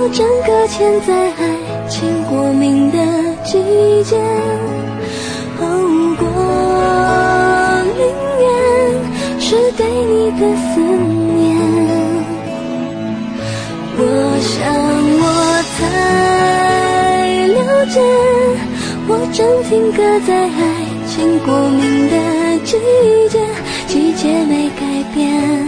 我正搁浅在爱情过敏的季节。过宁愿是对你的思念。我想我才了解，我正停格在爱情过敏的季节，季节没改变。